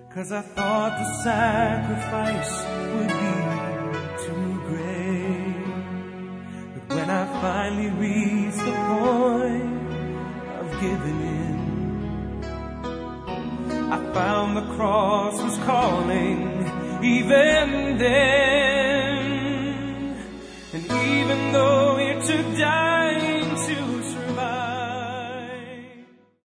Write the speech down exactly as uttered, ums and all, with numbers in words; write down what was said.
'cause I thought the sacrifice would be too great. But when I finally reached the point of giving in, I found the cross was calling even then.